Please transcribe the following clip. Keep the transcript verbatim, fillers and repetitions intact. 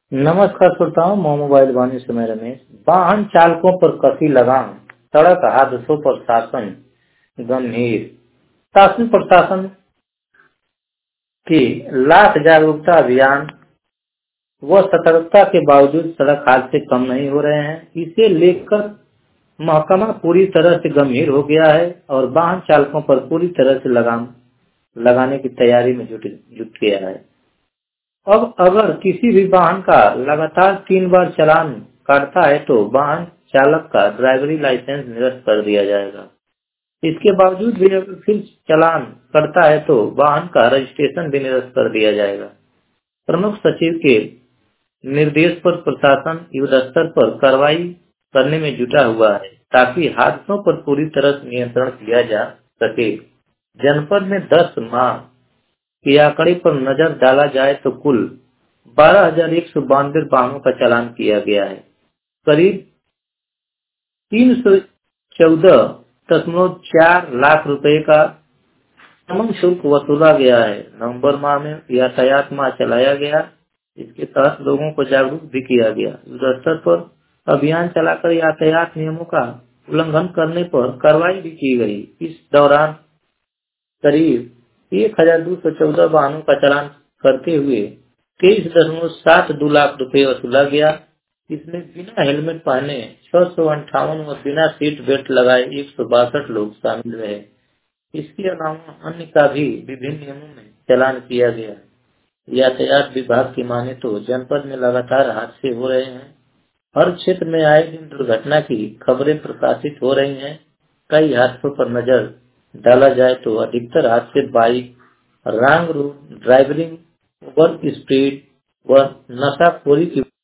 नमस्कार श्रोताओं, मैं मोबाइल वाणी से मैं रमेश। वाहन चालकों पर कसी लगाम, सड़क हादसों पर शासन गंभीर। शासन प्रशासन की लाख जागरूकता अभियान व सतर्कता के बावजूद सड़क हादसे कम नहीं हो रहे हैं। इसे लेकर महकमा पूरी तरह से गंभीर हो गया है और वाहन चालकों पर पूरी तरह से लगाम लगाने की तैयारी में जुट जुट गया है। अब अगर किसी भी वाहन का लगातार तीन बार चालान काटता है तो वाहन चालक का ड्राइवरी लाइसेंस निरस्त कर दिया जाएगा। इसके बावजूद भी अगर फिर चालान कटता है तो वाहन का रजिस्ट्रेशन भी निरस्त कर दिया जाएगा। प्रमुख सचिव के निर्देश पर प्रशासन युद्ध स्तर पर कार्रवाई करने में जुटा हुआ है ताकि हादसों पर पूरी तरह से नियंत्रण किया जा सके। जनपद में दस माह के आंकड़े पर नजर डाला जाए तो कुल बारह हजार एक सौ बानवे वाहनों का चालान किया गया है। करीब तीन सौ चौदह दशमलव चार लाख रुपए का समन शुल्क वसूला गया है। नवंबर माह में यातायात माह चलाया गया। इसके तहत लोगों को जागरूक भी किया गया। युद्ध स्तर पर अभियान चलाकर यातायात नियमों का उल्लंघन करने पर कार्रवाई भी की गई। इस दौरान करीब एक हजार दो सौ चौदह वाहनों का चालान करते हुए तेईस दशमलव सात दो लाख रुपए वसूला गया। इसमें बिना हेलमेट पहने छह सौ अंठावन व बिना सीट बेल्ट लगाए एक सौ बासठ लोग शामिल रहे। इसके अलावा अन्य का भी विभिन्न नियमों में चालान किया गया। यातायात विभाग की माने तो जनपद में लगातार हादसे हो रहे हैं। हर क्षेत्र में आए दिन दुर्घटना की खबरें प्रकाशित हो रही हैं। कई हादसों पर नजर डाला जाए तो अधिकतर हादसे bike, wrong route driving, over speed व नशाखोरी की